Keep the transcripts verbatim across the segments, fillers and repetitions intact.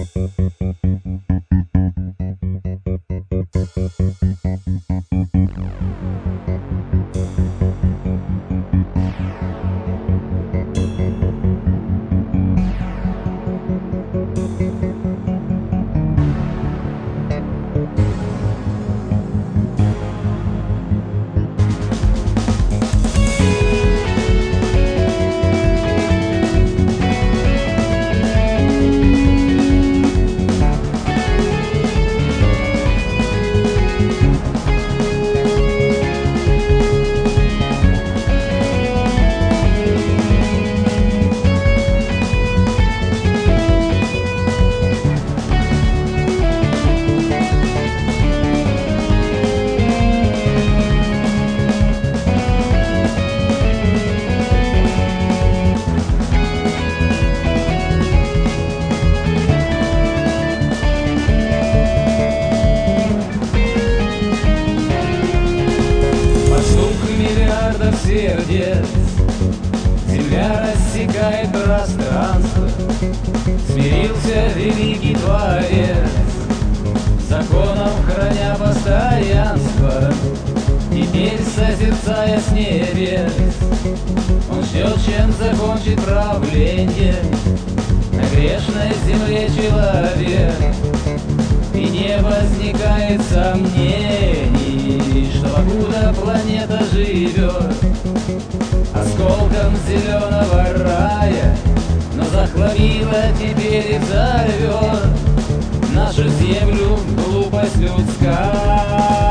Сердец, земля рассекает пространство. Смирился великий Творец, законом храня постоянство. Теперь, созерцая с небес, он ждет, чем закончит правление на грешной земле человек. И не возникает сомнений, что покуда планета живет осколком зеленого рая, но захламила теперь и взорвет нашу землю глупость людская.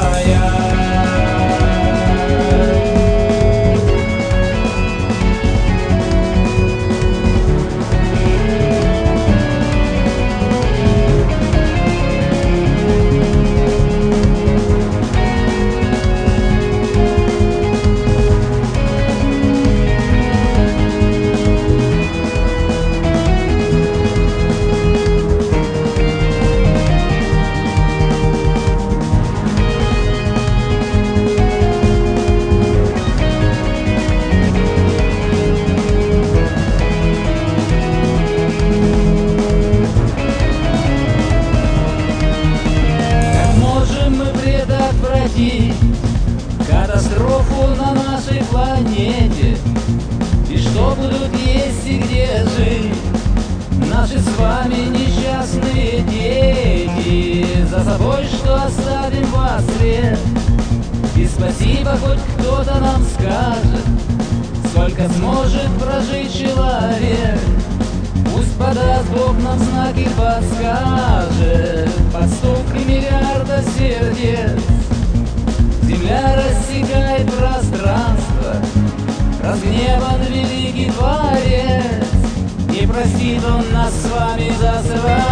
Катастрофу на нашей планете, и что будут есть и где жить наши с вами несчастные дети, за собой что оставим во след. И спасибо, хоть кто-то нам скажет, сколько сможет прожить человек. Пусть подаст Бог нам знак и подскажет под стук миллиарда сердец. Земля рассекает пространство, разгневан великий Творец, и простит он нас с вами за свои.